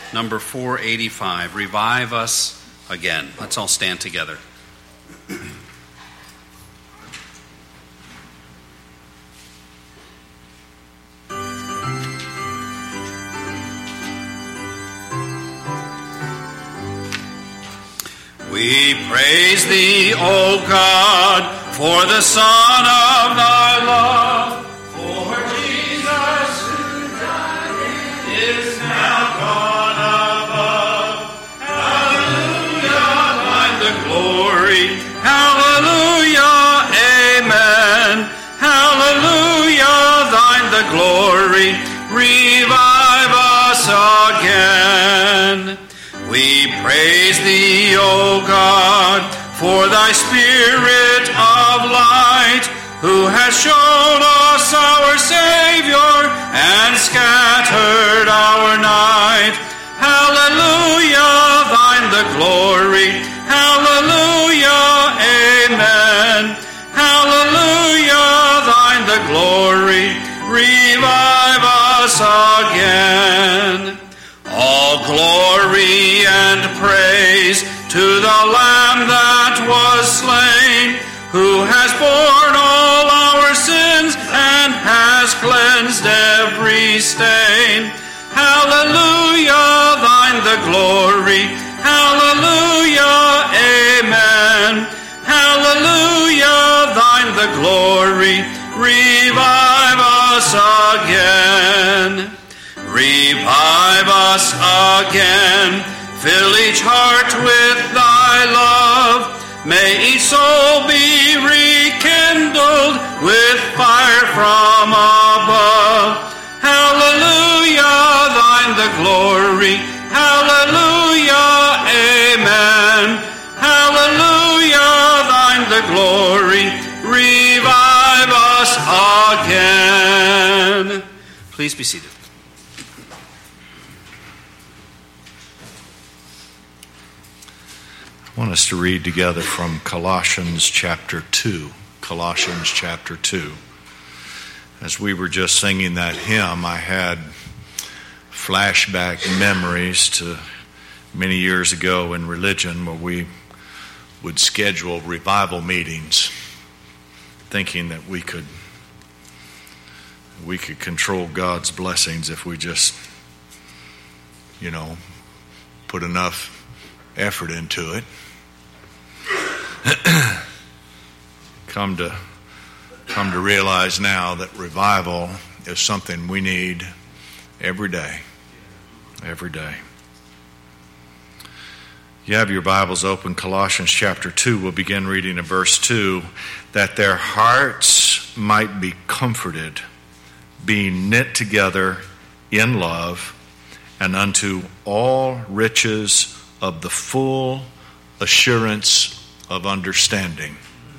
number 485, Revive Us Again. Let's all stand together. We praise Thee, O God, for the Son of Thy love, for Jesus who died is now gone above. Hallelujah, Thine the glory. Hallelujah, amen. Hallelujah, Thine the glory. Revive us again. We praise Thee, O God, for Thy Spirit of light, who has shown us our Savior and scattered our night. Hallelujah, Thine the glory. Hallelujah, amen. Hallelujah, Thine the glory. Revive us again. All glory and praise to the Lamb that was slain, who has borne all our sins and has cleansed every stain. Hallelujah, Thine the glory. Hallelujah, amen. Hallelujah, Thine the glory. Revive us again. Revive us again, fill each heart with Thy love. May each soul be rekindled with fire from above. Hallelujah, Thine the glory. Hallelujah, amen. Hallelujah, Thine the glory. Revive us again. Please be seated. I want us to read together from Colossians chapter 2. Colossians chapter 2. As we were just singing that hymn, I had flashback memories to many years ago in religion where we would schedule revival meetings thinking that we could control God's blessings if we just, put enough effort into it. Come to realize now that revival is something we need every day. Every day. You have your Bibles open, Colossians chapter 2. We'll begin reading in verse 2. That their hearts might be comforted, being knit together in love, and unto all riches of the full assurance of understanding.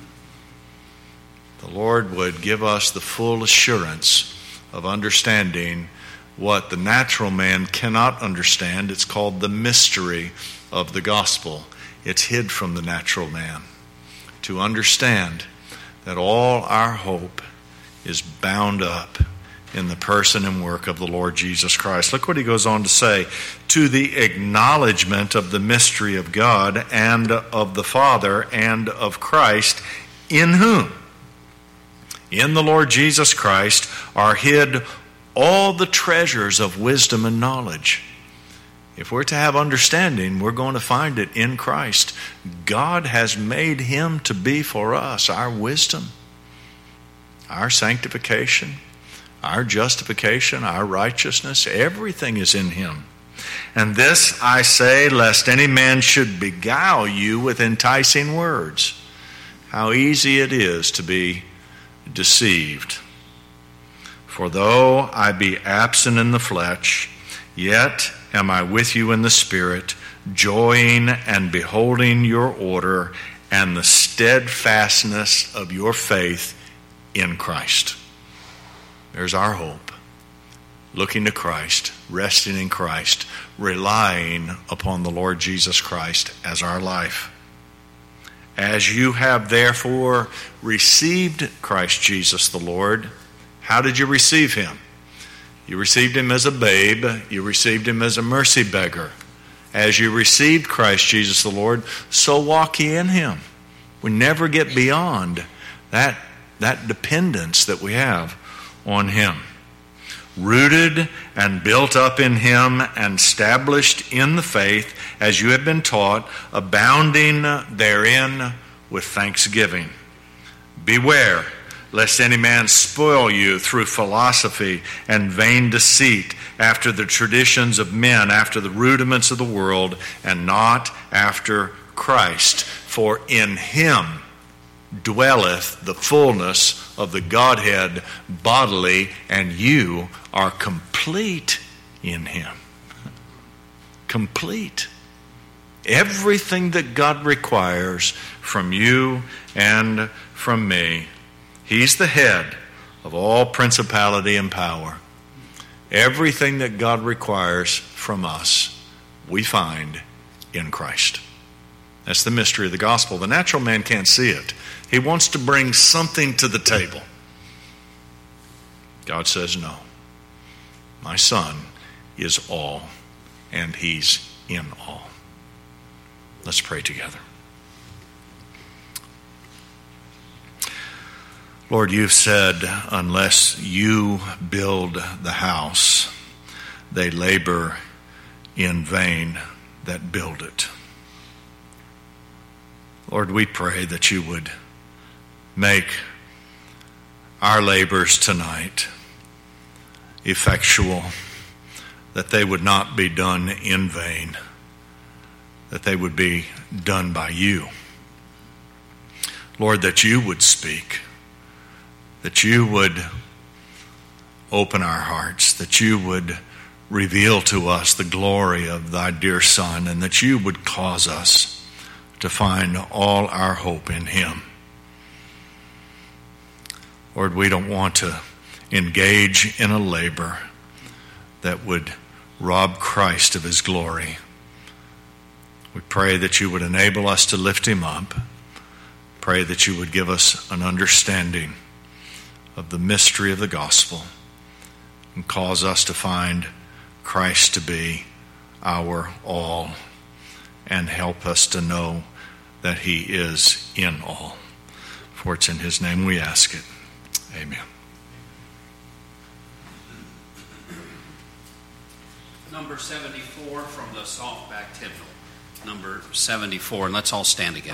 The Lord would give us the full assurance of understanding what the natural man cannot understand. It's called the mystery of the gospel. It's hid from the natural man. To understand that all our hope is bound up in the person and work of the Lord Jesus Christ. Look what he goes on to say. To the acknowledgement of the mystery of God and of the Father and of Christ, in whom, in the Lord Jesus Christ, are hid all the treasures of wisdom and knowledge. If we're to have understanding, we're going to find it in Christ. God has made him to be for us our wisdom, our sanctification, our justification, our righteousness. Everything is in him. And this I say, lest any man should beguile you with enticing words. How easy it is to be deceived. For though I be absent in the flesh, yet am I with you in the Spirit, joying and beholding your order and the steadfastness of your faith in Christ. There's our hope. Looking to Christ, resting in Christ, relying upon the Lord Jesus Christ as our life. As you have therefore received Christ Jesus the Lord, how did you receive him? You received him as a babe. You received him as a mercy beggar. As you received Christ Jesus the Lord, so walk ye in him. We never get beyond that dependence that we have on him. Rooted and built up in him and established in the faith as you have been taught, abounding therein with thanksgiving. Beware lest any man spoil you through philosophy and vain deceit, after the traditions of men, after the rudiments of the world, and not after Christ. For in him dwelleth the fullness of the Godhead bodily, and you are complete in him. Complete. Everything that God requires from you and from me. He's the head of all principality and power. Everything that God requires from us, we find in Christ. That's the mystery of the gospel. The natural man can't see it. He wants to bring something to the table. God says, no. My son is all, and he's in all. Let's pray together. Lord, you've said, unless you build the house, they labor in vain that build it. Lord, we pray that you would make our labors tonight effectual, that they would not be done in vain, that they would be done by you. Lord, that you would speak, that you would open our hearts, that you would reveal to us the glory of thy dear Son, and that you would cause us to find all our hope in him. Lord, we don't want to engage in a labor that would rob Christ of his glory. We pray that you would enable us to lift him up. Pray that you would give us an understanding of the mystery of the gospel and cause us to find Christ to be our all, and help us to know that he is in all. For it's in his name we ask it. Amen. Number 74 from the softback hymnal. Number 74, and let's all stand again.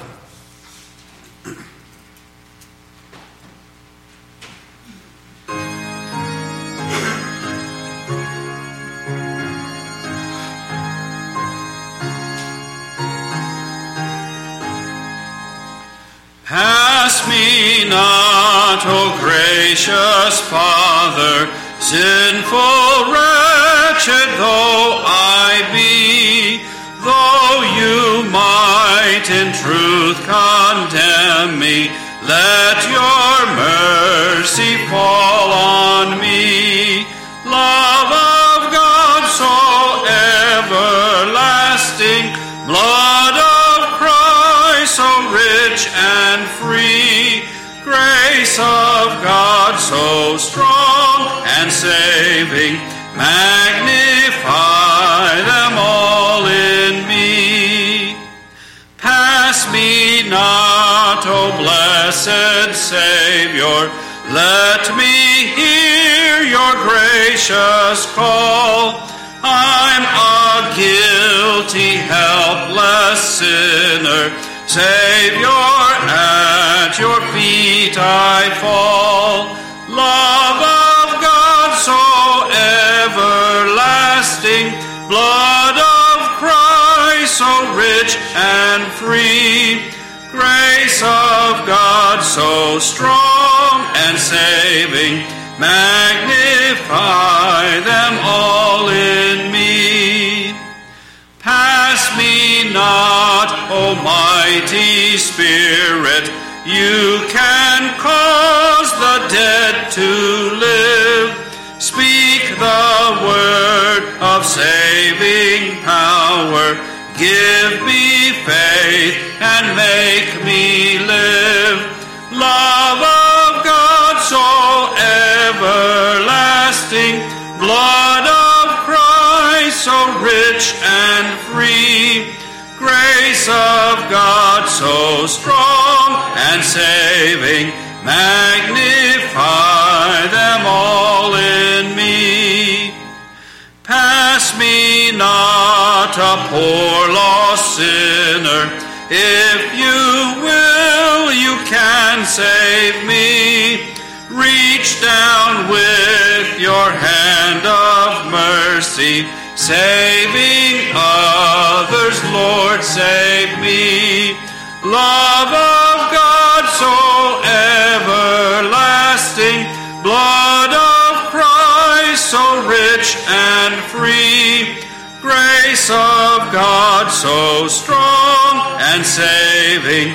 Pass me not, O gracious Father, sinful, wretched though I be, though you might in truth condemn me, let your mercy fall on me. Love of God so everlasting, blood of Christ so rich and free, grace of God so strong and saving, magnify them all in me. Pass me not, O blessed Savior, let me hear your gracious call. I'm a guilty, helpless sinner, Savior, at your feet I fall. Love of God so everlasting, blood of Christ so rich and free, grace of God so strong and saving, magnify them all in me. Pass me not, Almighty Spirit, you can cause the dead to live. Speak the word of saving power, give me faith and make me live. Love of God so everlasting, blood rich and free. Grace of God so strong and saving, magnify them all in me. Pass me not, a poor lost sinner. If you will, you can save me. Reach down with your hand of mercy, saving others, Lord, save me. Love of God so everlasting, blood of Christ so rich and free, grace of God so strong and saving,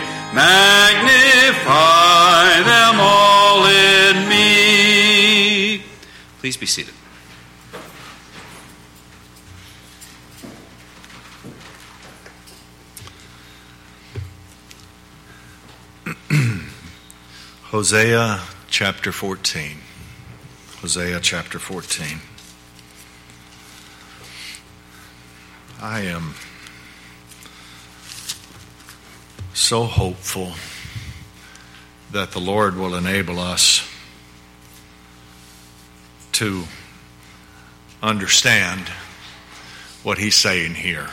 magnify them all in me. Please be seated. Hosea chapter 14. Hosea chapter 14. I am so hopeful that the Lord will enable us to understand what He's saying here.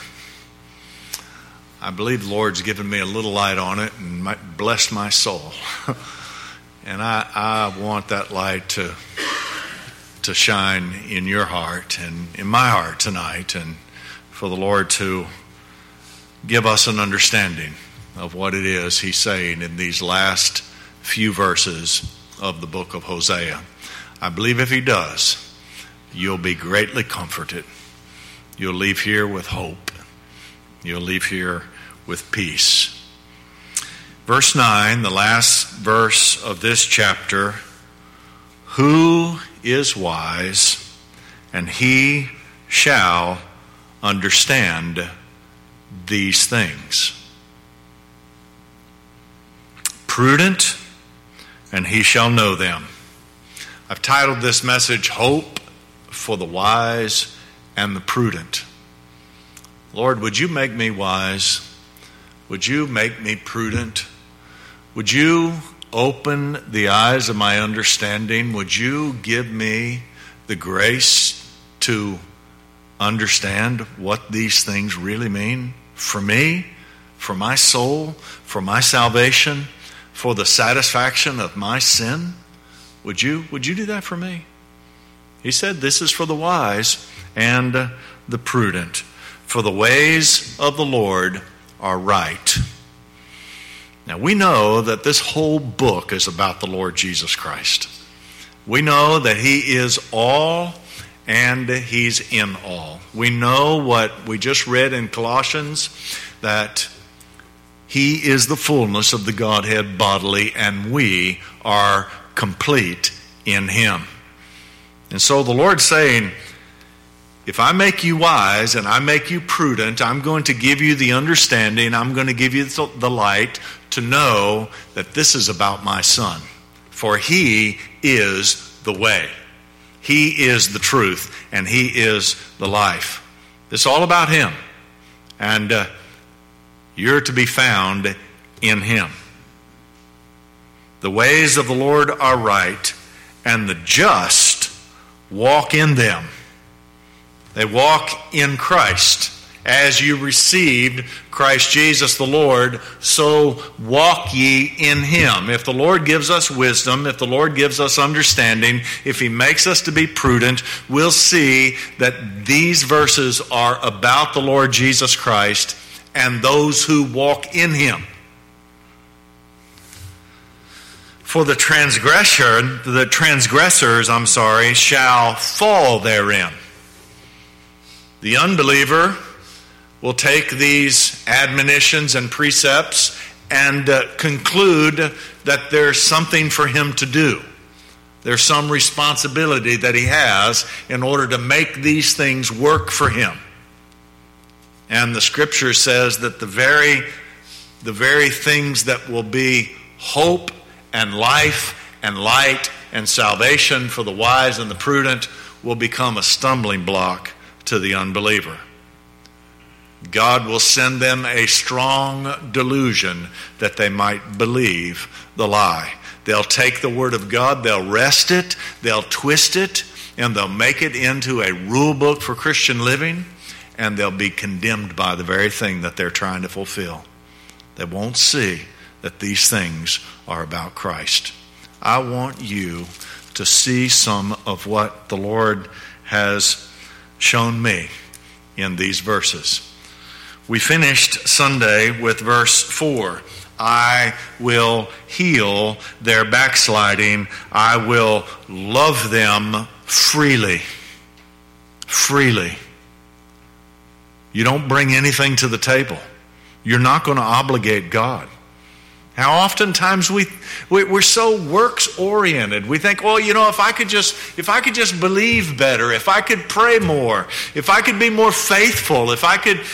I believe the Lord's given me a little light on it and might bless my soul. And I want that light to shine in your heart and in my heart tonight, and for the Lord to give us an understanding of what it is He's saying in these last few verses of the book of Hosea. I believe if He does, you'll be greatly comforted. You'll leave here with hope. You'll leave here with peace. Verse 9, the last verse of this chapter. Who is wise, and he shall understand these things. Prudent, and he shall know them. I've titled this message, Hope for the Wise and the Prudent. Lord, would you make me wise? Would you make me prudent? Would you open the eyes of my understanding? Would you give me the grace to understand what these things really mean for me, for my soul, for my salvation, for the satisfaction of my sin? Would you do that for me? He said this is for the wise and the prudent. For the ways of the Lord are right. Now we know that this whole book is about the Lord Jesus Christ. We know that He is all and He's in all. We know what we just read in Colossians, that He is the fullness of the Godhead bodily, and we are complete in Him. And so the Lord's saying, if I make you wise and I make you prudent, I'm going to give you the understanding, I'm going to give you the light to know that this is about my Son. For He is the way. He is the truth, and He is the life. It's all about Him. And you're to be found in Him. The ways of the Lord are right, and the just walk in them. They walk in Christ. As you received Christ Jesus the Lord, so walk ye in Him. If the Lord gives us wisdom, if the Lord gives us understanding, if He makes us to be prudent, we'll see that these verses are about the Lord Jesus Christ and those who walk in Him. For the transgressors, shall fall therein. The unbeliever will take these admonitions and precepts and conclude that there's something for him to do. There's some responsibility that he has in order to make these things work for him. And the Scripture says that the very things that will be hope and life and light and salvation for the wise and the prudent will become a stumbling block to the unbeliever. God will send them a strong delusion that they might believe the lie. They'll take the Word of God, they'll wrest it, they'll twist it, and they'll make it into a rule book for Christian living, and they'll be condemned by the very thing that they're trying to fulfill. They won't see that these things are about Christ. I want you to see some of what the Lord has shown me in these verses. We finished Sunday with verse 4. I will heal their backsliding. I will love them freely. Freely. You don't bring anything to the table. You're not going to obligate God. How oftentimes we're so works oriented. We think, well, if I could just believe better, if I could pray more, if I could be more faithful, if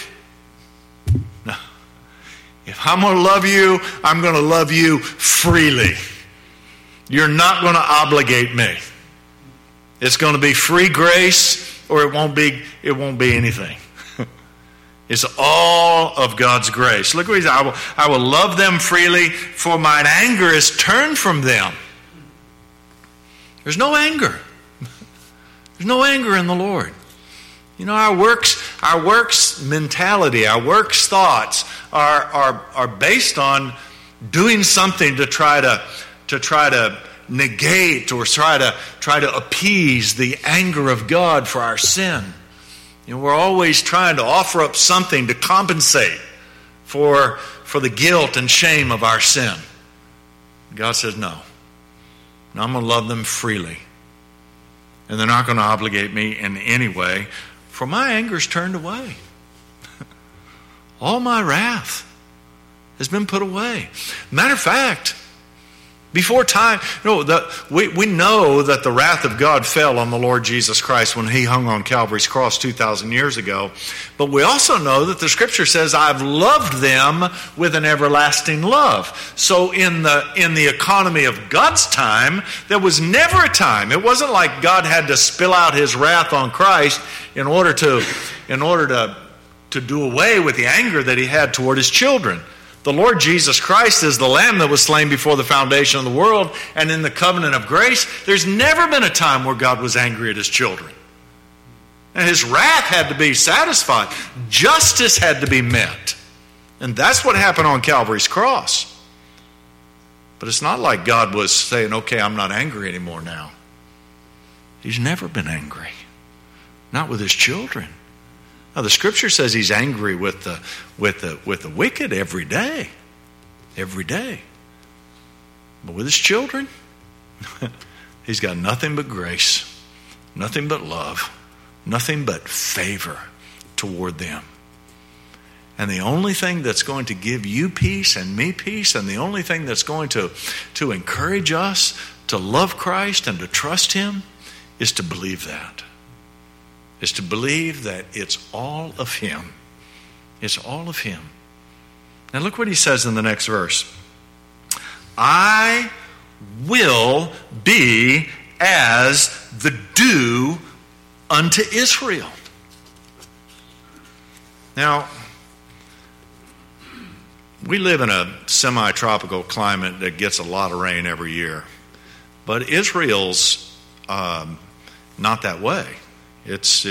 I'm going to love you, I'm going to love you freely. You're not going to obligate me. It's going to be free grace, or it won't be anything. It's all of God's grace. Look what he said. I will love them freely, for mine anger is turned from them. There's no anger. There's no anger in the Lord. Our works mentality, our works thoughts are based on doing something to try to negate or try to appease the anger of God for our sin. We're always trying to offer up something to compensate for the guilt and shame of our sin. God says, no. I'm going to love them freely. And they're not going to obligate me in any way, for my anger's turned away. All my wrath has been put away. Matter of fact, before time, we know that the wrath of God fell on the Lord Jesus Christ when he hung on Calvary's cross 2,000 years ago. But we also know that the Scripture says, I've loved them with an everlasting love. So in the economy of God's time, there was never a time. It wasn't like God had to spill out his wrath on Christ in order to do away with the anger that he had toward his children. The Lord Jesus Christ is the Lamb that was slain before the foundation of the world, and in the covenant of grace, there's never been a time where God was angry at his children. And his wrath had to be satisfied. Justice had to be met. And that's what happened on Calvary's cross. But it's not like God was saying, okay, I'm not angry anymore now. He's never been angry. Not with his children. Now, the Scripture says he's angry with the wicked every day. Every day. But with his children, he's got nothing but grace, nothing but love, nothing but favor toward them. And the only thing that's going to give you peace and me peace, and the only thing that's going to encourage us to love Christ and to trust him, is to believe that. Is to believe that it's all of him. It's all of him. Now look what he says in the next verse. I will be as the dew unto Israel. Now, we live in a semi-tropical climate that gets a lot of rain every year. But Israel's not that way. It's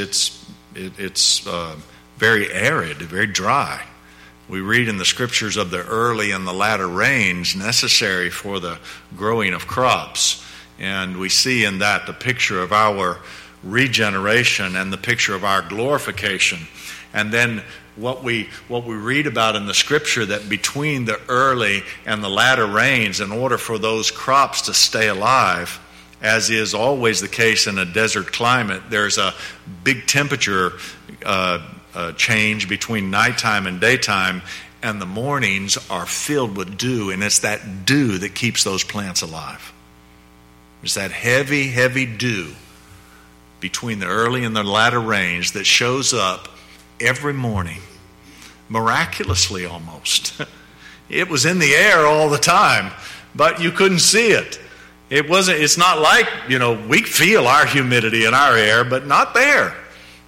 very arid, very dry. We read in the Scriptures of the early and the latter rains necessary for the growing of crops. And we see in that the picture of our regeneration and the picture of our glorification. And then what we read about in the Scripture, that between the early and the latter rains, in order for those crops to stay alive, as is always the case in a desert climate, there's a big temperature change between nighttime and daytime, and the mornings are filled with dew, and it's that dew that keeps those plants alive. It's that heavy, heavy dew between the early and the latter rains that shows up every morning, miraculously almost. It was in the air all the time, but you couldn't see it. It's not like, we feel our humidity in our air, but not there.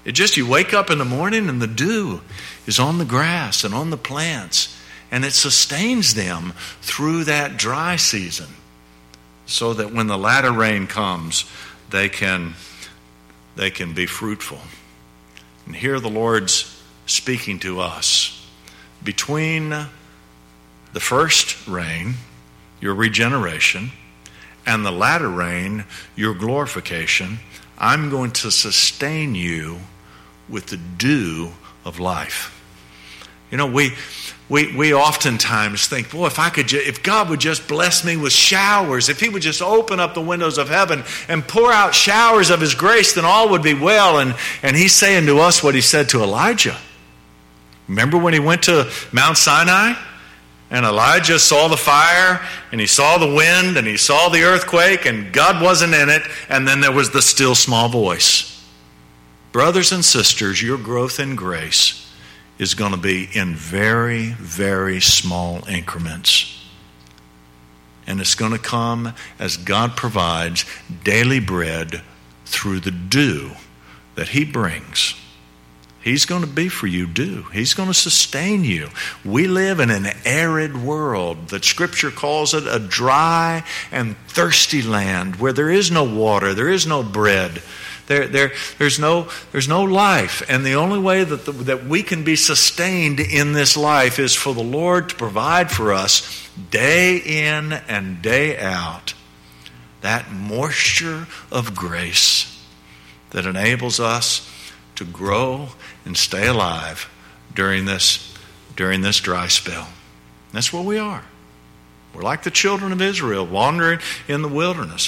It just, you wake up in the morning and the dew is on the grass and on the plants, and it sustains them through that dry season so that when the latter rain comes, they can be fruitful. And here the Lord's speaking to us. Between the first rain, your regeneration, and the latter rain, your glorification, I'm going to sustain you with the dew of life. You know, we oftentimes think, boy, if God would just bless me with showers, if He would just open up the windows of heaven and pour out showers of His grace, then all would be well. And He's saying to us what He said to Elijah. Remember when he went to Mount Sinai? And Elijah saw the fire, and he saw the wind, and he saw the earthquake, and God wasn't in it, and then there was the still small voice. Brothers and sisters, your growth in grace is going to be in very, very small increments. And it's going to come as God provides daily bread through the dew that He brings. He's going to be for you dew. He's going to sustain you. We live in an arid world that Scripture calls it a dry and thirsty land where there is no water, there is no bread. There's no life. And the only way that we can be sustained in this life is for the Lord to provide for us day in and day out that moisture of grace that enables us to grow and stay alive during this dry spell. That's where we are. We're like the children of Israel wandering in the wilderness.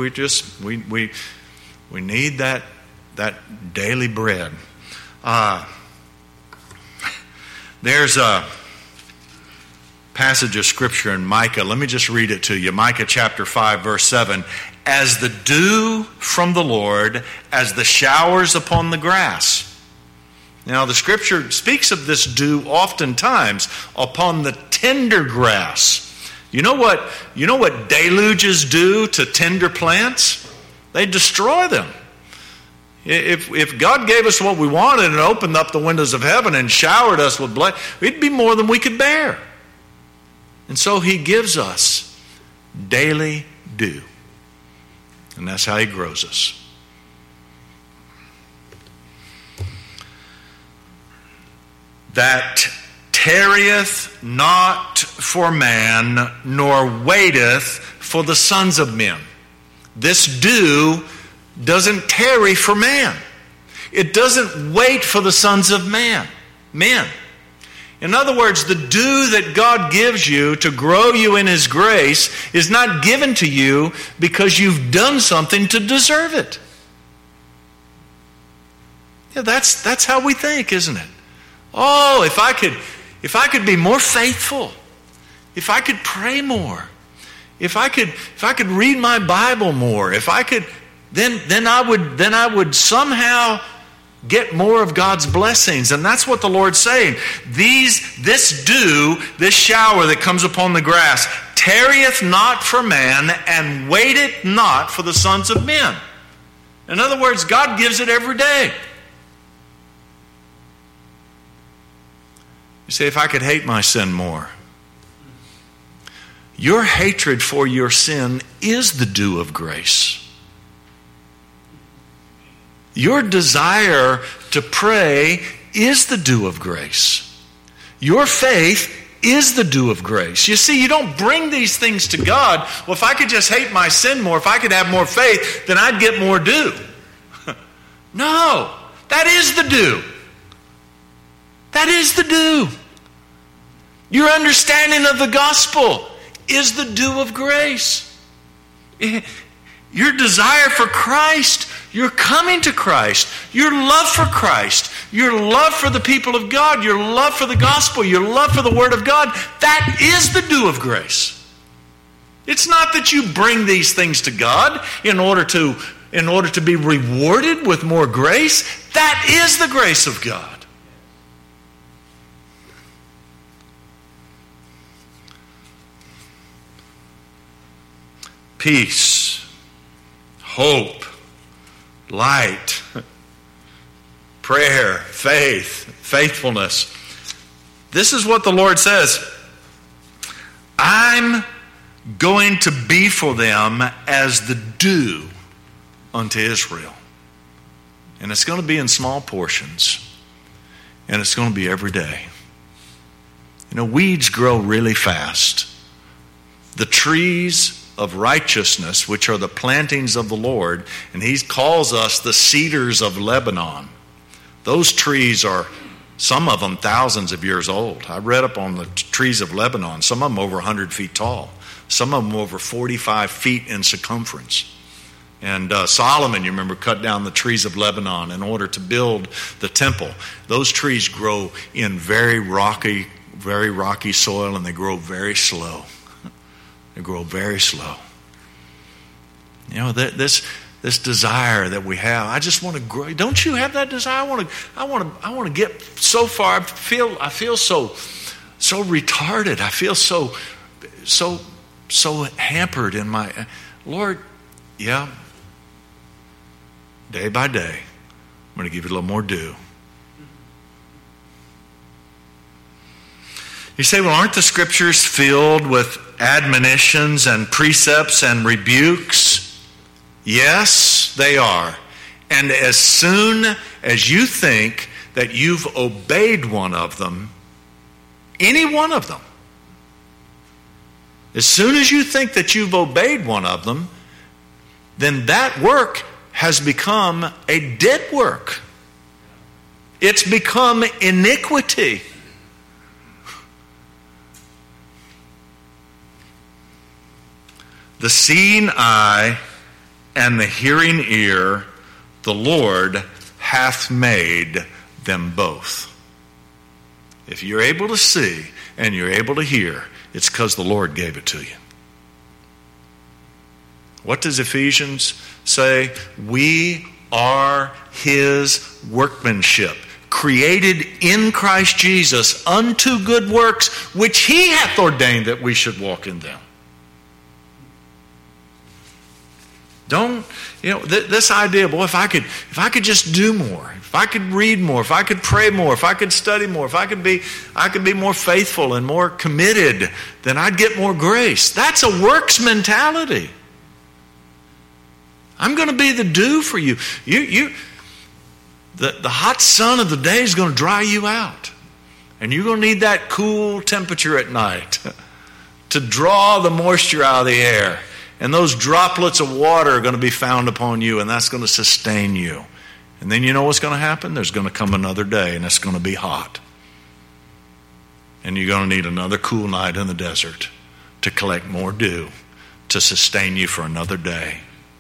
We need that daily bread. There's a passage of Scripture in Micah. Let me just read it to you. Micah chapter 5, verse 7. As the dew from the Lord, as the showers upon the grass. Now, the Scripture speaks of this dew oftentimes upon the tender grass. You know what deluges do to tender plants? They destroy them. If God gave us what we wanted and opened up the windows of heaven and showered us with blood, it'd be more than we could bear. And so He gives us daily dew. And that's how He grows us. That tarrieth not for man, nor waiteth for the sons of men. This dew doesn't tarry for man. It doesn't wait for the sons of men. In other words, the dew that God gives you to grow you in His grace is not given to you because you've done something to deserve it. Yeah, that's how we think, isn't it? Oh, if I could be more faithful, if I could pray more, if I could read my Bible more, if I could, then I would somehow get more of God's blessings. And that's what the Lord's saying. This dew, this shower that comes upon the grass, tarrieth not for man, and waiteth not for the sons of men. In other words, God gives it every day. You say, if I could hate my sin more. Your hatred for your sin is the dew of grace. Your desire to pray is the dew of grace. Your faith is the dew of grace. You see, you don't bring these things to God. Well, if I could just hate my sin more, if I could have more faith, then I'd get more dew. No, that is the dew. That is the dew. Your understanding of the gospel is the dew of grace. Your desire for Christ, your coming to Christ, your love for Christ, your love for the people of God, your love for the gospel, your love for the Word of God, that is the dew of grace. It's not that you bring these things to God in order to be rewarded with more grace. That is the grace of God. Peace, hope, light, prayer, faith, faithfulness. This is what the Lord says. I'm going to be for them as the dew unto Israel. And it's going to be in small portions. And it's going to be every day. You know, weeds grow really fast. The trees of righteousness, which are the plantings of the Lord, and He calls us the cedars of Lebanon. Those trees are, some of them, thousands of years old. I read up on the trees of Lebanon. Some of them over 100 feet tall. Some of them over 45 feet in circumference. And Solomon, you remember, cut down the trees of Lebanon in order to build the temple. Those trees grow in very rocky soil, and they grow very slow. They grow very slow. You know, this desire that we have, I just want to grow. Don't you have that desire? I want to get so far. I feel so retarded. I feel so hampered in my Lord. Yeah. Day by day, I'm going to give you a little more dew. You say, well, aren't the scriptures filled with admonitions and precepts and rebukes? Yes, they are. And as soon as you think that you've obeyed one of them, any one of them, as soon as you think that you've obeyed one of them, then that work has become a dead work. It's become iniquity. The seeing eye and the hearing ear, the Lord hath made them both. If you're able to see and you're able to hear, it's because the Lord gave it to you. What does Ephesians say? We are His workmanship, created in Christ Jesus unto good works, which He hath ordained that we should walk in them. Don't, this idea, boy, if I could just do more, if I could read more, if I could pray more, if I could study more, if I could be more faithful and more committed, then I'd get more grace. That's a works mentality. I'm going to be the dew for you. The hot sun of the day is going to dry you out. And you're going to need that cool temperature at night to draw the moisture out of the air. And those droplets of water are going to be found upon you, and that's going to sustain you. And then you know what's going to happen? There's going to come another day, and it's going to be hot. And you're going to need another cool night in the desert to collect more dew to sustain you for another day.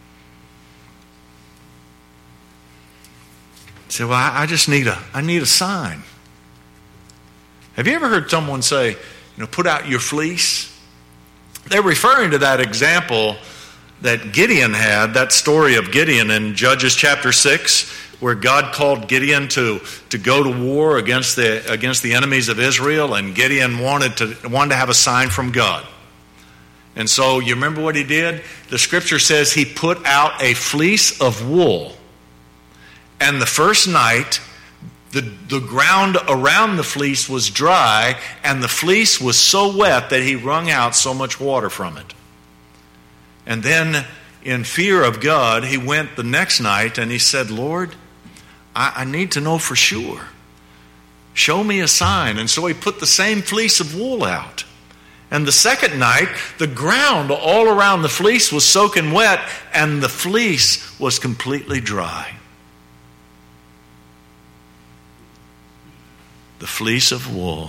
Say, well, I need a sign. Have you ever heard someone say, put out your fleece? They're referring to that example that Gideon had, that story of Gideon in Judges chapter 6, where God called Gideon to go to war against the enemies of Israel, and Gideon wanted to have a sign from God. And so you remember what he did? The scripture says he put out a fleece of wool. And the first night, the ground around the fleece was dry, and the fleece was so wet that he wrung out so much water from it. And then, in fear of God, he went the next night and he said, Lord, I need to know for sure. Show me a sign. And so he put the same fleece of wool out. And the second night, the ground all around the fleece was soaking wet, and the fleece was completely dry. The fleece of wool.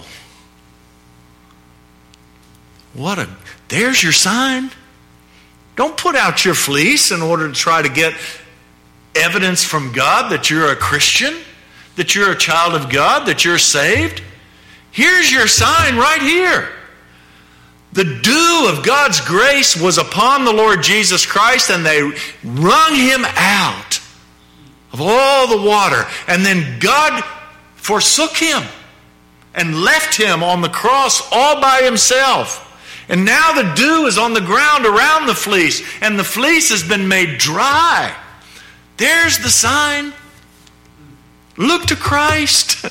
There's your sign. Don't put out your fleece in order to try to get evidence from God that you're a Christian, that you're a child of God, that you're saved. Here's your sign right here. The dew of God's grace was upon the Lord Jesus Christ, and they wrung Him out of all the water. And then God forsook Him and left Him on the cross all by Himself. And now the dew is on the ground around the fleece, and the fleece has been made dry. There's the sign. Look to Christ.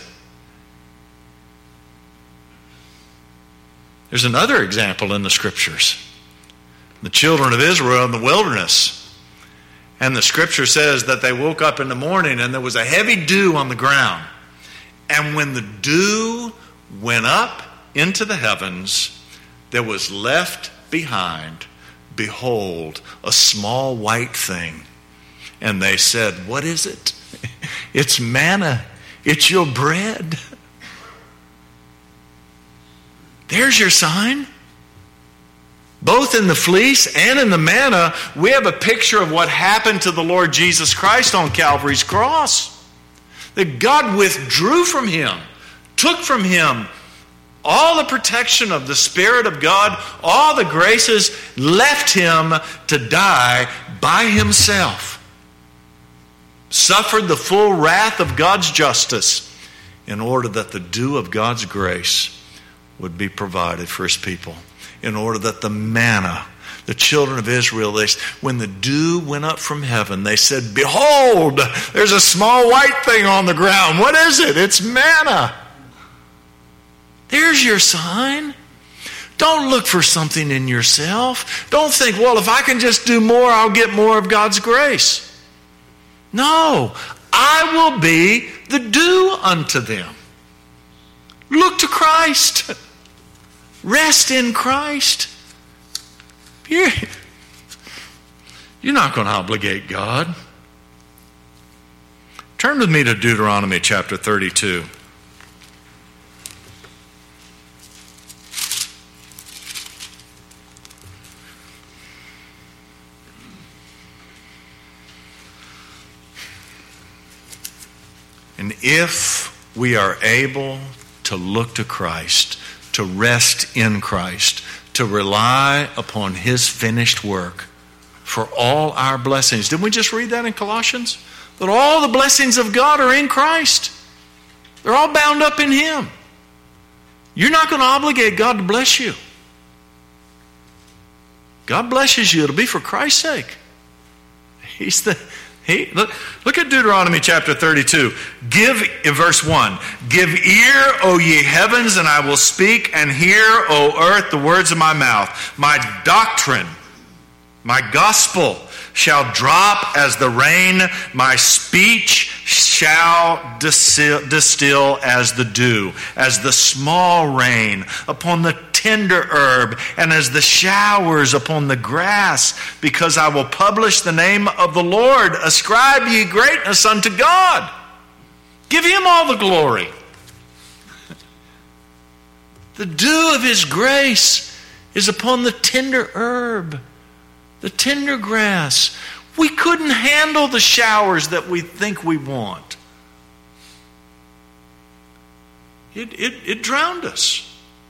There's another example in the Scriptures. The children of Israel in the wilderness. And the Scripture says that they woke up in the morning and there was a heavy dew on the ground. And when the dew went up into the heavens, there was left behind, behold, a small white thing. And they said, what is it? It's manna. It's your bread. There's your sign. Both in the fleece and in the manna, we have a picture of what happened to the Lord Jesus Christ on Calvary's cross. That God withdrew from him, took from him all the protection of the Spirit of God, all the graces, left him to die by himself. Suffered the full wrath of God's justice in order that the dew of God's grace would be provided for his people. In order that the manna, the children of Israel, when the dew went up from heaven, they said, behold, there's a small white thing on the ground. What is it? It's manna. There's your sign. Don't look for something in yourself. Don't think, well, if I can just do more, I'll get more of God's grace. No, I will be the dew unto them. Look to Christ. Rest in Christ. You're not going to obligate God. Turn with me to Deuteronomy chapter 32. And if we are able to look to Christ, to rest in Christ, to rely upon his finished work for all our blessings. Didn't we just read that in Colossians? That all the blessings of God are in Christ. They're all bound up in him. You're not going to obligate God to bless you. God blesses you. It'll be for Christ's sake. Look at Deuteronomy chapter 32. In verse 1, give ear, O ye heavens, and I will speak, and hear, O earth, the words of my mouth. My doctrine, my gospel shall drop as the rain. My speech shall distill as the dew, as the small rain upon the tender herb, and as the showers upon the grass, because I will publish the name of the Lord. Ascribe ye greatness unto God. Give him all the glory. The dew of his grace is upon the tender herb, the tender grass. We couldn't handle the showers that we think we want. It drowned us.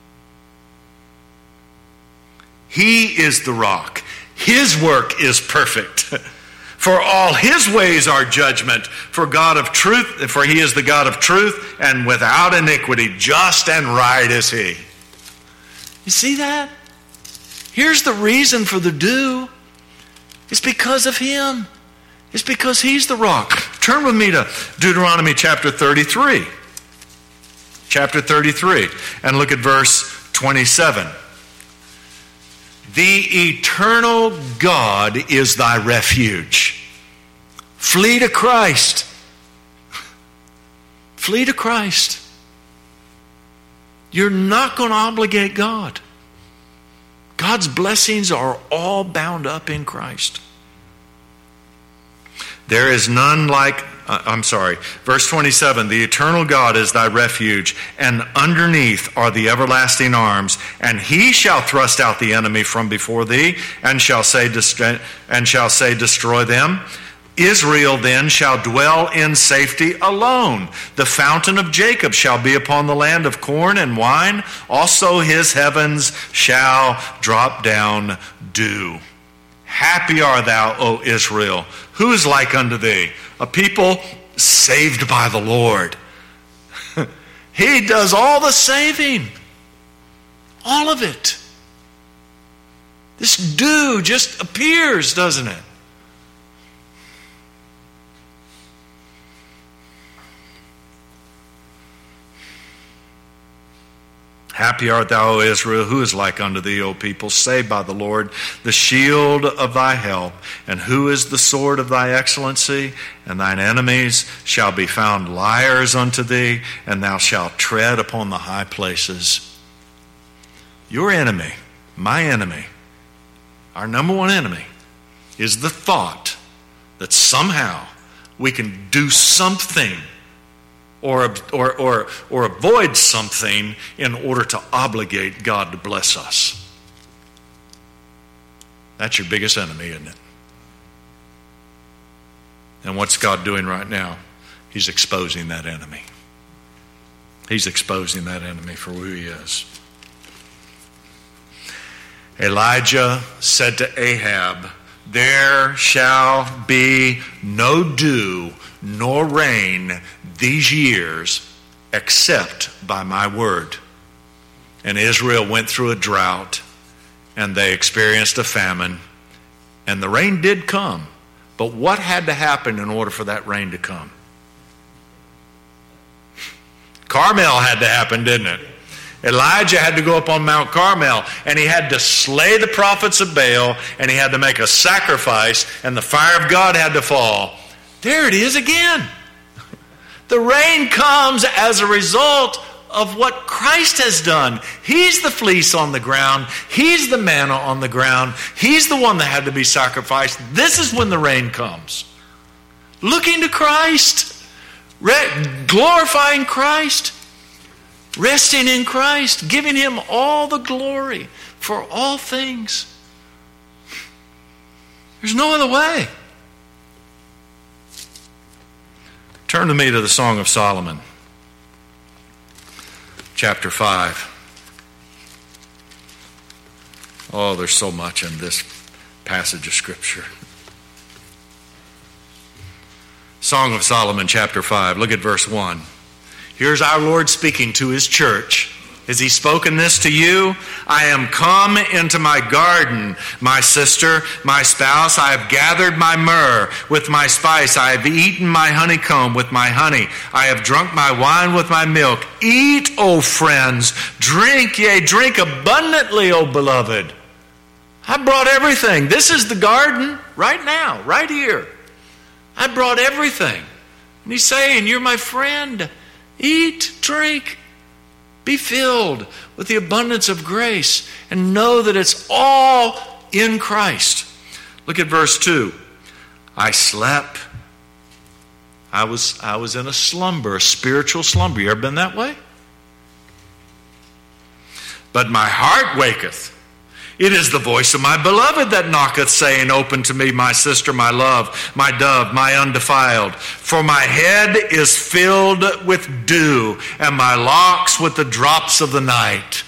He is the rock. His work is perfect. For all his ways are judgment. For he is the God of truth, and without iniquity, just and right is he. You see that? Here's the reason for the dew. It's because of him. It's because he's the rock. Turn with me to Deuteronomy chapter 33. Chapter 33. And look at verse 27. The eternal God is thy refuge. Flee to Christ. Flee to Christ. You're not going to obligate God. God's blessings are all bound up in Christ. There is none like, verse 27, the eternal God is thy refuge, and underneath are the everlasting arms, and he shall thrust out the enemy from before thee, and shall say, destroy them. Israel then shall dwell in safety alone. The fountain of Jacob shall be upon the land of corn and wine. Also his heavens shall drop down dew. Happy art thou, O Israel. Who is like unto thee? A people saved by the Lord. He does all the saving. All of it. This dew just appears, doesn't it? Happy art thou, O Israel, who is like unto thee, O people, saved by the Lord, the shield of thy help. And who is the sword of thy excellency? And thine enemies shall be found liars unto thee, and thou shalt tread upon the high places. Your enemy, my enemy, our number one enemy, is the thought that somehow we can do something or avoid something in order to obligate God to bless us. That's your biggest enemy, isn't it? And what's God doing right now? He's exposing that enemy. He's exposing that enemy for who he is. Elijah said to Ahab, there shall be no dew nor rain these years except by my word. And Israel went through a drought, and they experienced a famine, and the rain did come. But what had to happen in order for that rain to come? Carmel had to happen, didn't it? Elijah had to go up on Mount Carmel, and he had to slay the prophets of Baal, and he had to make a sacrifice, and the fire of God had to fall. There it is again. The rain comes as a result of what Christ has done. He's the fleece on the ground. He's the manna on the ground. He's the one that had to be sacrificed. This is when the rain comes. Looking to Christ, glorifying Christ, resting in Christ, giving him all the glory for all things. There's no other way. Turn to me to the Song of Solomon, chapter 5. Oh, there's so much in this passage of Scripture. Song of Solomon, chapter 5. Look at verse 1. Here's our Lord speaking to his church. Has he spoken this to you? I am come into my garden, my sister, my spouse. I have gathered my myrrh with my spice. I have eaten my honeycomb with my honey. I have drunk my wine with my milk. Eat, O friends. Drink, yea, drink abundantly, O beloved. I brought everything. This is the garden right now, right here. I brought everything. And he's saying, you're my friend. Eat, drink. Be filled with the abundance of grace and know that it's all in Christ. Look at verse 2. I slept. I was in a slumber, a spiritual slumber. You ever been that way? But my heart waketh. It is the voice of my beloved that knocketh, saying, open to me, my sister, my love, my dove, my undefiled. For my head is filled with dew, and my locks with the drops of the night.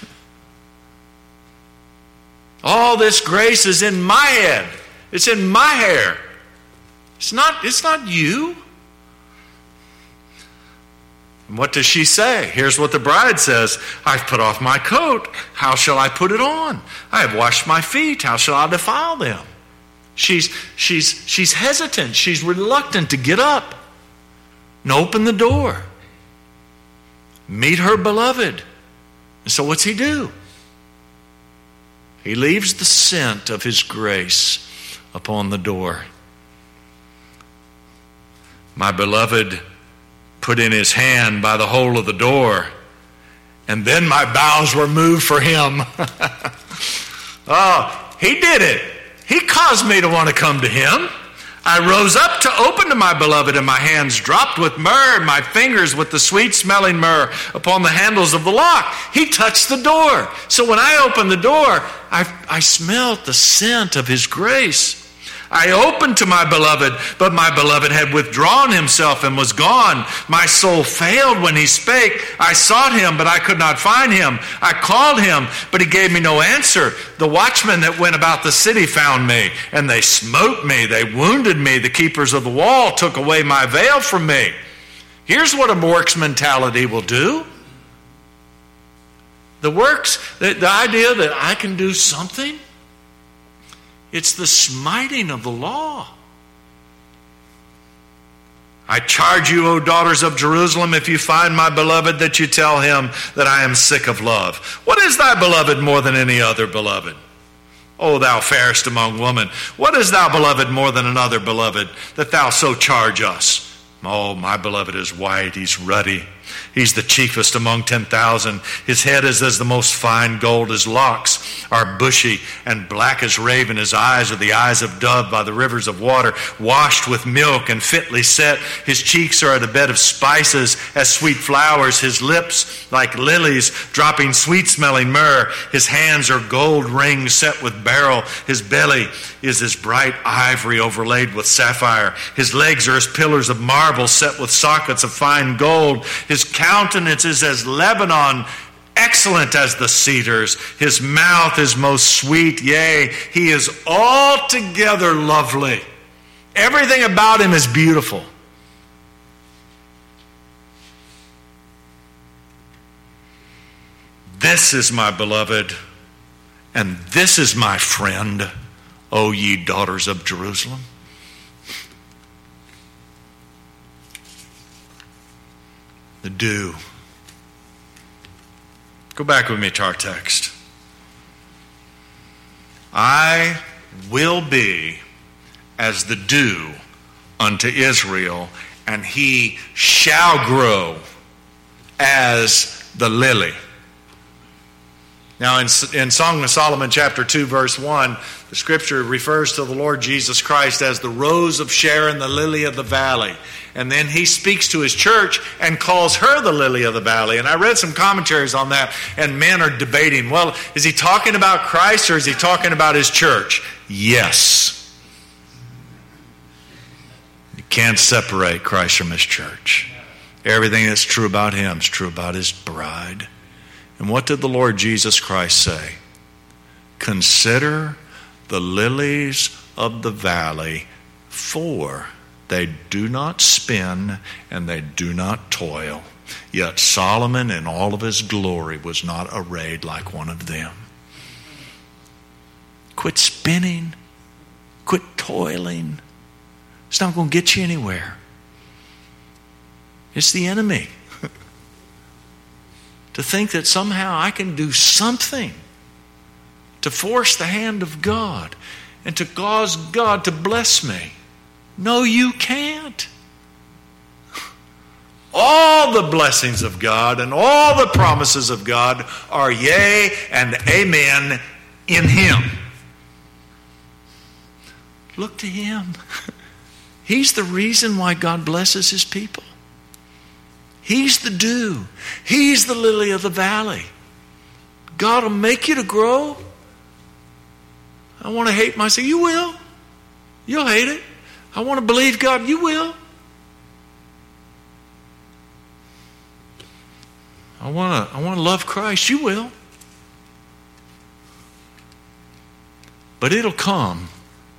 All this grace is in my head. It's in my hair. It's not you. And what does she say? Here's what the bride says. I've put off my coat. How shall I put it on? I have washed my feet. How shall I defile them? She's hesitant. She's reluctant to get up and open the door. Meet her beloved. And so what's he do? He leaves the scent of his grace upon the door. My beloved put in his hand by the hole of the door, and then my bowels were moved for him. Oh, he did it. He caused me to want to come to him. I rose up to open to my beloved, and my hands dropped with myrrh, and my fingers with the sweet-smelling myrrh upon the handles of the lock. He touched the door. So when I opened the door, I smelled the scent of his grace. I opened to my beloved, but my beloved had withdrawn himself and was gone. My soul failed when he spake. I sought him, but I could not find him. I called him, but he gave me no answer. The watchmen that went about the city found me, and they smote me. They wounded me. The keepers of the wall took away my veil from me. Here's what a works mentality will do. The idea that I can do something, it's the smiting of the law. I charge you, O daughters of Jerusalem, if you find my beloved, that you tell him that I am sick of love. What is thy beloved more than any other beloved? O thou fairest among women, what is thou beloved more than another beloved, that thou so charge us? Oh, my beloved is white, he's ruddy. He's the chiefest among 10,000. His head is as the most fine gold. His locks are bushy and black as raven. His eyes are the eyes of dove by the rivers of water, washed with milk and fitly set. His cheeks are at a bed of spices as sweet flowers. His lips like lilies, dropping sweet-smelling myrrh. His hands are gold rings set with beryl. His belly is as bright ivory overlaid with sapphire. His legs are as pillars of marble set with sockets of fine gold. His countenance is as Lebanon, excellent as the cedars. His mouth is most sweet, yea, he is altogether lovely. Everything about him is beautiful. This is my beloved, and this is my friend, O ye daughters of Jerusalem. The dew. Go back with me to our text. I will be as the dew unto Israel, and he shall grow as the lily. Now in Song of Solomon chapter 2 verse 1, the scripture refers to the Lord Jesus Christ as the rose of Sharon, the lily of the valley. And then he speaks to his church and calls her the lily of the valley. And I read some commentaries on that, and men are debating, well, is he talking about Christ or is he talking about his church? Yes. You can't separate Christ from his church. Everything that's true about him is true about his bride. And what did the Lord Jesus Christ say? Consider the lilies of the valley, for they do not spin and they do not toil. Yet Solomon in all of his glory was not arrayed like one of them. Quit spinning. Quit toiling. It's not going to get you anywhere. It's the enemy. To think that somehow I can do something to force the hand of God and to cause God to bless me. No, you can't. All the blessings of God and all the promises of God are yea and amen in him. Look to him. He's the reason why God blesses his people. He's the dew. He's the lily of the valley. God will make you to grow. I want to hate myself. You will. You'll hate it. I want to believe God. You will. I want to love Christ. You will. But it'll come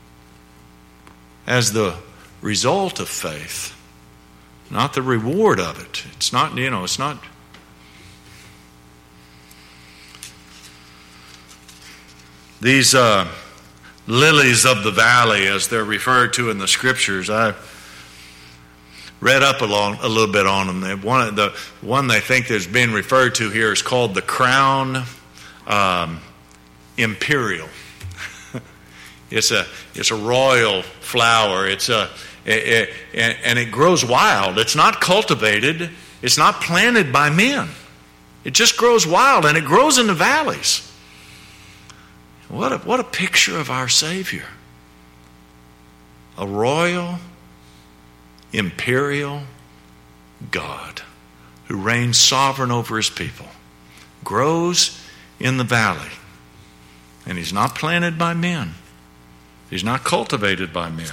as the result of faith. Not the reward of it. It's not, it's not. These lilies of the valley, as they're referred to in the scriptures, I read up a little bit on them. The one they think that's being referred to here is called the crown imperial. It's a royal flower. And it grows wild. It's not cultivated. It's not planted by men. It just grows wild, and it grows in the valleys. What a picture of our Savior. A royal, imperial God who reigns sovereign over his people. Grows in the valley. And he's not planted by men. He's not cultivated by men.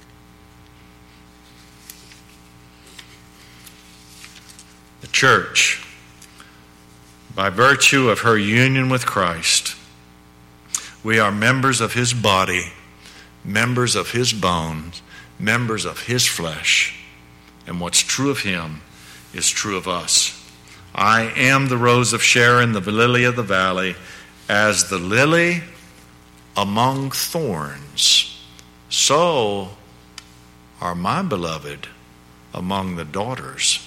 The church, by virtue of her union with Christ, we are members of his body, members of his bones, members of his flesh. And what's true of him is true of us. I am the rose of Sharon, the lily of the valley. As the lily among thorns, so are my beloved among the daughters.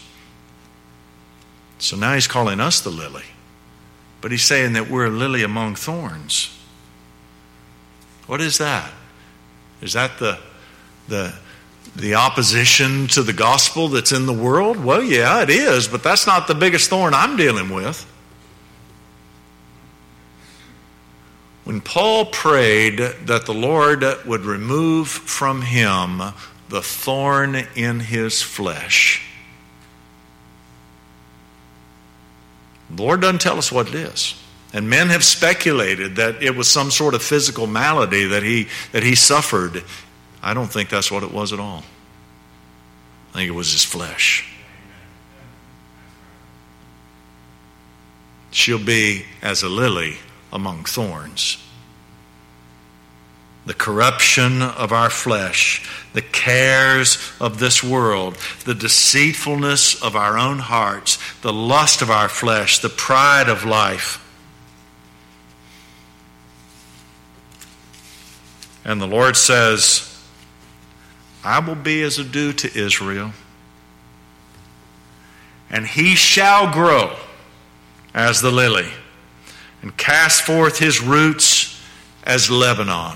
So now he's calling us the lily. But he's saying that we're a lily among thorns. What is that? Is that the opposition to the gospel that's in the world? Well, yeah, it is, but that's not the biggest thorn I'm dealing with. When Paul prayed that the Lord would remove from him the thorn in his flesh, the Lord doesn't tell us what it is. And men have speculated that it was some sort of physical malady that he suffered. I don't think that's what it was at all. I think it was his flesh. She'll be as a lily among thorns. The corruption of our flesh, the cares of this world, the deceitfulness of our own hearts, the lust of our flesh, the pride of life. And the Lord says, I will be as a dew to Israel, and he shall grow as the lily, and cast forth his roots as Lebanon.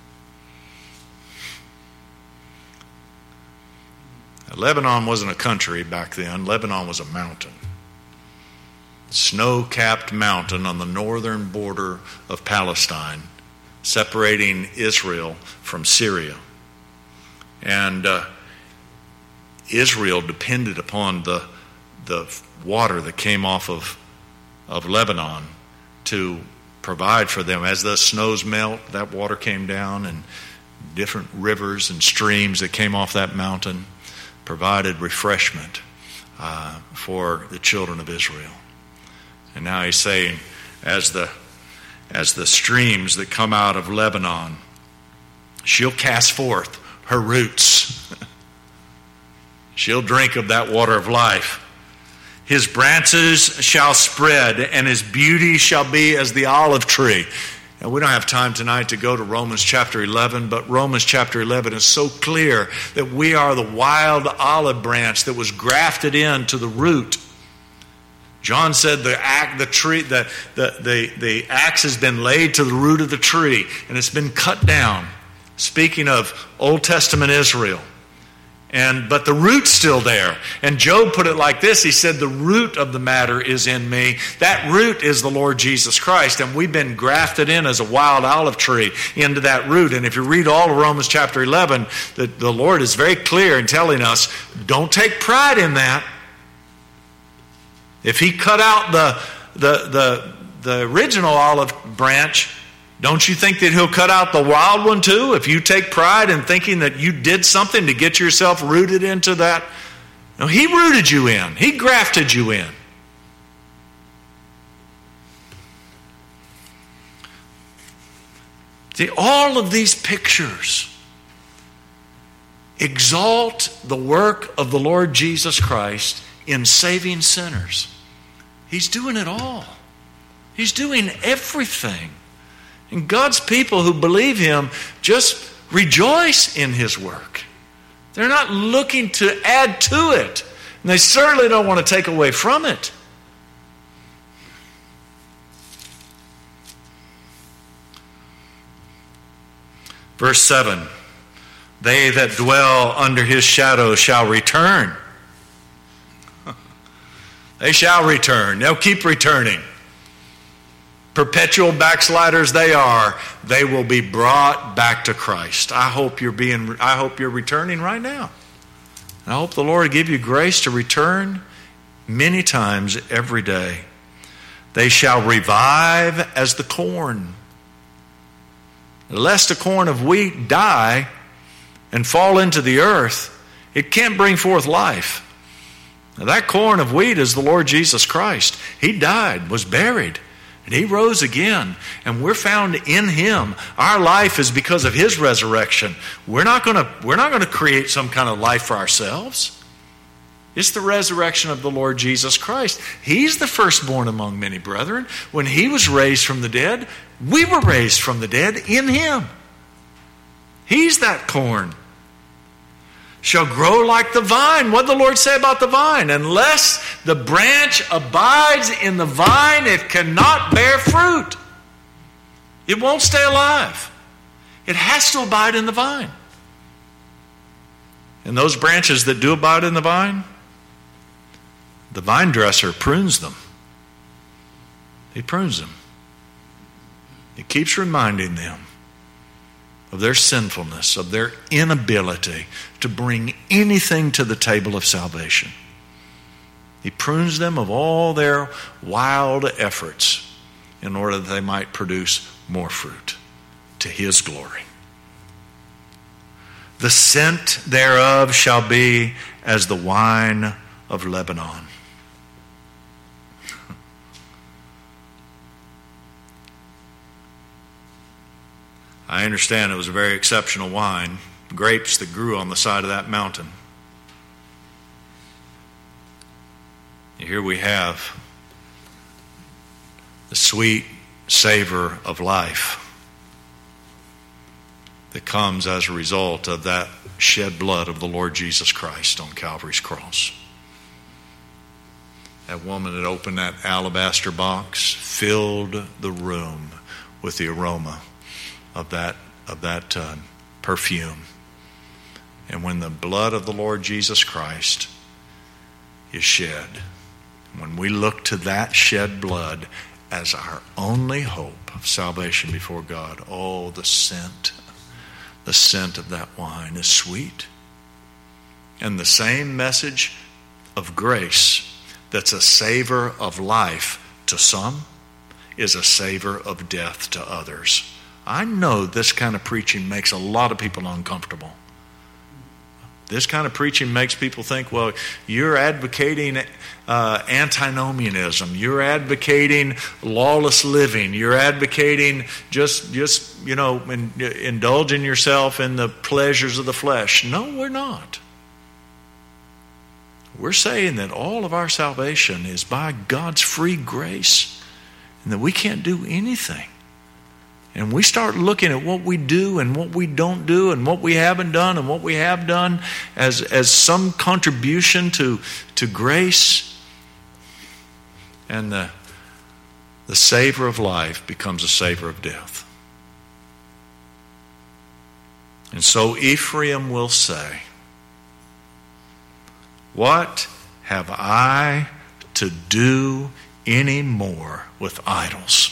Now, Lebanon wasn't a country back then. Lebanon was a mountain. Snow-capped mountain on the northern border of Palestine, separating Israel from Syria. And Israel depended upon the water that came off of Lebanon to provide for them. As the snows melt, that water came down, and different rivers and streams that came off that mountain provided refreshment for the children of Israel. And now he's saying, as the streams that come out of Lebanon, she'll cast forth her roots. She'll drink of that water of life. His branches shall spread, and his beauty shall be as the olive tree. Now, we don't have time tonight to go to Romans chapter 11, but Romans chapter 11 is so clear that we are the wild olive branch that was grafted into the root. John said the axe has been laid to the root of the tree, and it's been cut down. Speaking of Old Testament Israel. But the root's still there. And Job put it like this. He said, the root of the matter is in me. That root is the Lord Jesus Christ. And we've been grafted in as a wild olive tree into that root. And if you read all of Romans chapter 11, the Lord is very clear in telling us, don't take pride in that. If he cut out the original olive branch, don't you think that he'll cut out the wild one too? If you take pride in thinking that you did something to get yourself rooted into that. No, he rooted you in. He grafted you in. See, all of these pictures exalt the work of the Lord Jesus Christ in saving sinners. He's doing it all. He's doing everything. And God's people who believe him just rejoice in his work. They're not looking to add to it. And they certainly don't want to take away from it. Verse 7, they that dwell under his shadow shall return. They shall return. They'll keep returning. Perpetual backsliders they are. They will be brought back to Christ. I hope you're returning right now. I hope the Lord give you grace to return many times every day. They shall revive as the corn. Lest a corn of wheat die and fall into the earth, it can't bring forth life. Now, that corn of wheat is the Lord Jesus Christ. He died, was buried, and he rose again, and we're found in him. Our life is because of his resurrection. We're not going to create some kind of life for ourselves. It's the resurrection of the Lord Jesus Christ. He's the firstborn among many brethren. When he was raised from the dead, we were raised from the dead in him. He's that corn. shall grow like the vine. What did the Lord say about the vine? Unless the branch abides in the vine, it cannot bear fruit. It won't stay alive. It has to abide in the vine. And those branches that do abide in the vine dresser prunes them. He prunes them. He keeps reminding them of their sinfulness, of their inability to bring anything to the table of salvation. He prunes them of all their wild efforts in order that they might produce more fruit to His glory. The scent thereof shall be as the wine of Lebanon. I understand it was a very exceptional wine, grapes that grew on the side of that mountain. Here we have the sweet savor of life that comes as a result of that shed blood of the Lord Jesus Christ on Calvary's cross. That woman that opened that alabaster box filled the room with the aroma of that perfume. And when the blood of the Lord Jesus Christ is shed, when we look to that shed blood as our only hope of salvation before God, oh, the scent of that wine is sweet. And the same message of grace that's a savor of life to some is a savor of death to others. I know this kind of preaching makes a lot of people uncomfortable. This kind of preaching makes people think, well, you're advocating antinomianism. You're advocating lawless living. You're advocating just indulging yourself in the pleasures of the flesh. No, we're not. We're saying that all of our salvation is by God's free grace and that we can't do anything. And we start looking at what we do and what we don't do and what we haven't done and what we have done as some contribution to grace. And the savor of life becomes a savor of death. And so Ephraim will say, what have I to do any more with idols?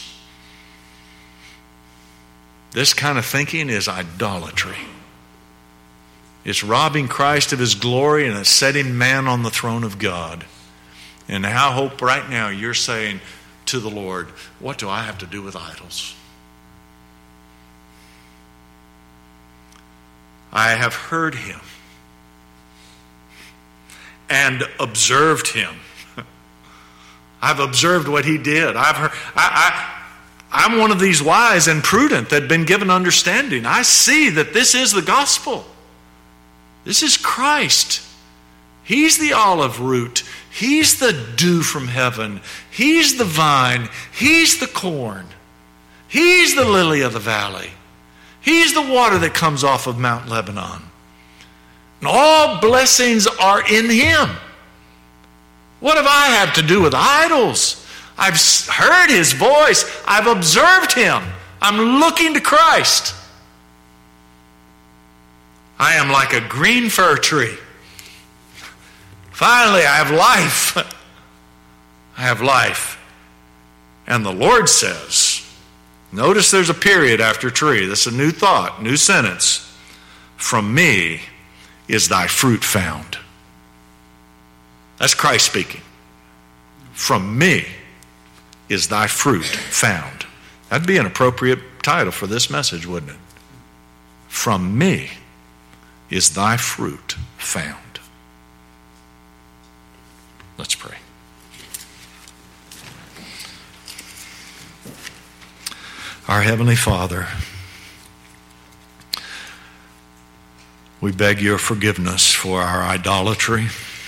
This kind of thinking is idolatry. It's robbing Christ of His glory and it's setting man on the throne of God. And I hope right now you're saying to the Lord, what do I have to do with idols? I have heard Him and observed Him. I've observed what He did. I'm one of these wise and prudent that have been given understanding. I see that this is the gospel. This is Christ. He's the olive root. He's the dew from heaven. He's the vine. He's the corn. He's the lily of the valley. He's the water that comes off of Mount Lebanon. And all blessings are in Him. What have I had to do with idols? I've heard His voice. I've observed Him. I'm looking to Christ. I am like a green fir tree. Finally, I have life. I have life. And the Lord says, notice there's a period after tree. That's a new thought, new sentence. From me is thy fruit found. That's Christ speaking. From me is thy fruit found. That'd be an appropriate title for this message, wouldn't it? From me is thy fruit found. Let's pray. Our Heavenly Father, we beg your forgiveness for our idolatry,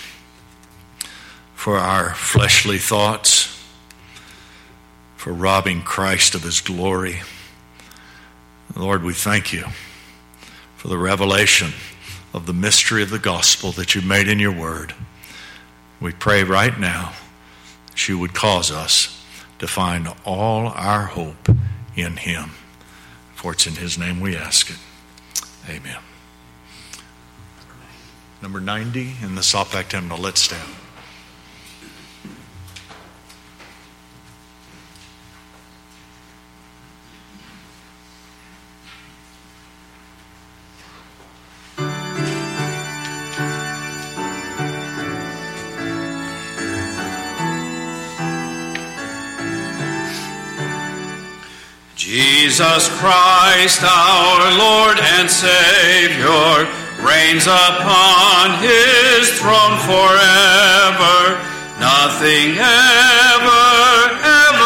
for our fleshly thoughts, for robbing Christ of His glory. Lord, we thank you for the revelation of the mystery of the gospel that you made in your word. We pray right now that you would cause us to find all our hope in him. For it's in his name we ask it. Amen. Number 90 in the Softback hymnal. Let's stand. Jesus Christ, our Lord and Savior, reigns upon his throne forever. Nothing ever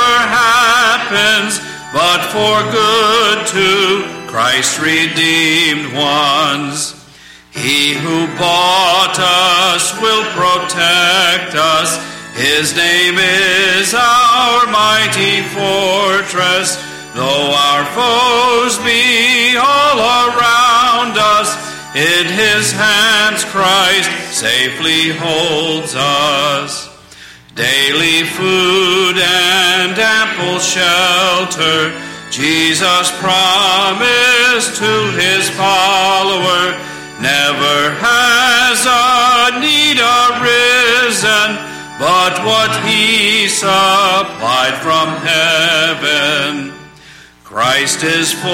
happens but for good to Christ's redeemed ones. He who bought us will protect us. His name is our mighty fortress. Though our foes be all around us, in his hands Christ safely holds us. Daily food and ample shelter Jesus promised to his follower. Never has a need arisen, but what he supplied from heaven. Christ is full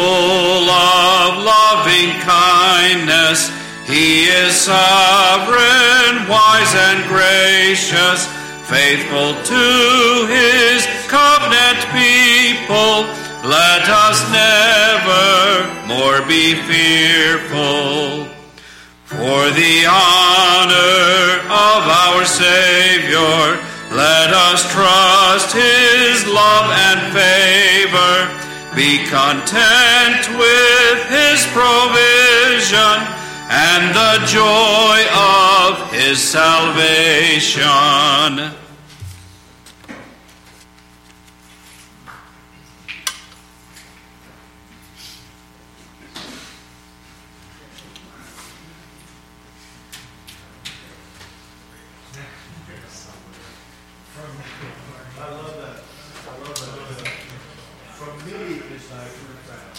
of loving kindness. He is sovereign, wise and gracious, faithful to his covenant people. Let us never more be fearful. For the honor of our Savior, let us trust his love and favor. Be content with his provision and the joy of his salvation. I love that. From me is thy fruit found.